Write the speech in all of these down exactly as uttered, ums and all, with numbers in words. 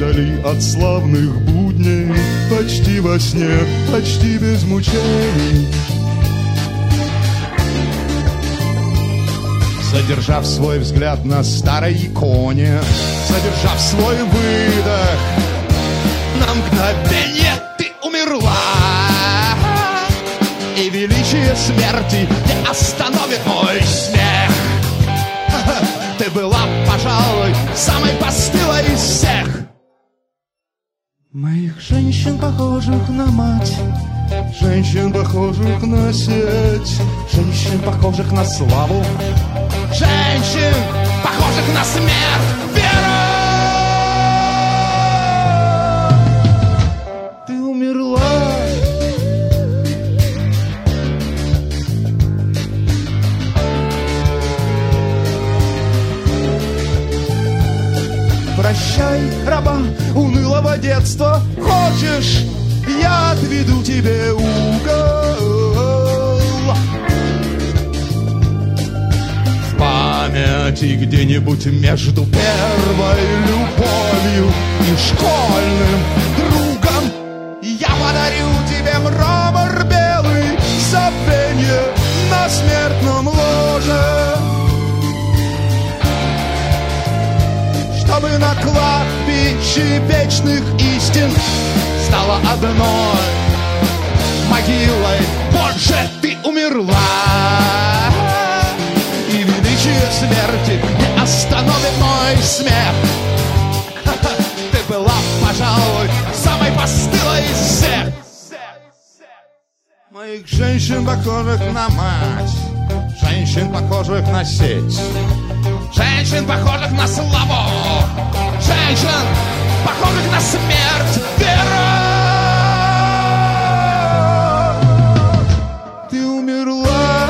вдали от славных будней, почти во сне, почти без мучений. Задержав свой взгляд на старой иконе, задержав свой выдох, на мгновенье ты умерла, и величие смерти не остановит мой смех. Ты была, пожалуй, самой постылой из всех моих женщин, похожих на мать, женщин, похожих на сеть, женщин, похожих на славу, женщин, похожих на смерть. Вера, ты умерла. Прощай, раба унылого детства, хочешь, я отведу тебе угол в памяти где-нибудь между первой любовью и школьным другом. Я подарю тебе мрамор белый, забвенье на смертном ложе, чтобы на кладбище вечных истин стала одной могилой. Боже, ты умерла, и величие смерти не остановит мой смех. Ты была, пожалуй, самой постылой из всех моих женщин, похожих на мать, женщин, похожих на сеть, женщин, похожих на славу, женщин, похожих на смерть. Вера, ты умерла.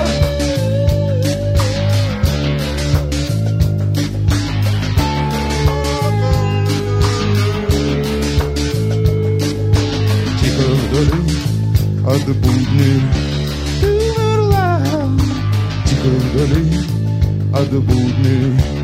Тихо вдали от будней ты умерла, тихо вдали от будней